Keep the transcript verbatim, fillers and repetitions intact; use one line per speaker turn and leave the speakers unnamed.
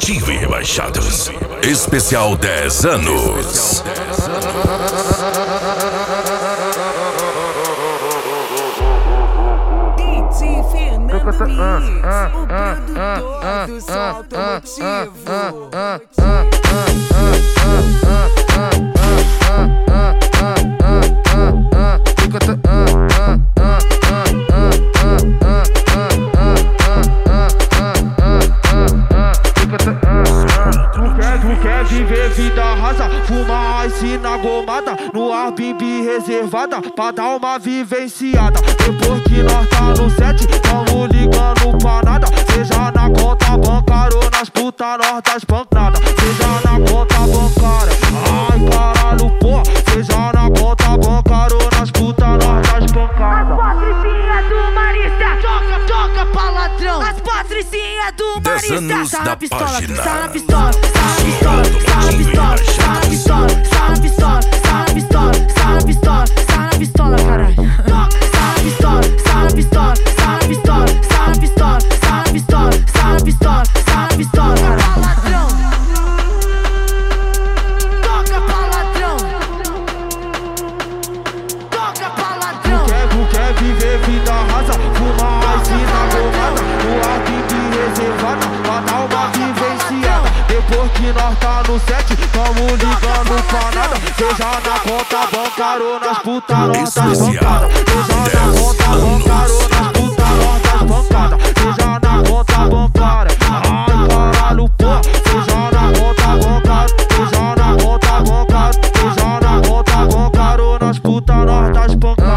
Promotivo e Rebaixados. Especial dez anos.
D J Fernando Mix, o produtor do som automotivo.
Tu quer viver vida rasa, fumar ice na gomada, no Airbnb reservada, pra dar uma vivenciada. Depois que nós tá no set, tamo ligando pra nada. Seja na conta bancária ou nas putas, nós das pancadas. Seja na conta bancária, ai caralho, pô. Seja na conta bancária ou nas putas, nós das pancadas.
As patricinhas do Marista, toca, toca pra ladrão. As patricinhas do Marista, tá na pistola, tá na pistola, tá na pistola, tá na pistola, tá na pistola, tá na pistola, tá na pistola, tá na pistola, tá na pistola, caralho. Tá na pistola, tá na pistola, tá na pistola, tá na pistola, tá na pistola, tá na pistola, tá na pistola, caralho. Ladrão, toca pra ladrão, toca pra ladrão.
Tu quer, tu quer viver vida rasa, fumar ice na gomada, no Airbnb reservada, pra dar uma vivenciada. Depois que nós tá no set, tamo ligando pra nada. Seja na conta bancária ou nas putas, nós das pancadas. Seja na conta bancária ou nas putas, nós das pancadas. Seja na conta bancária, ai caralho, pô. Seja na conta bancária, seja na conta bancária, seja na conta bancária ou nas putas, nós das pancadas.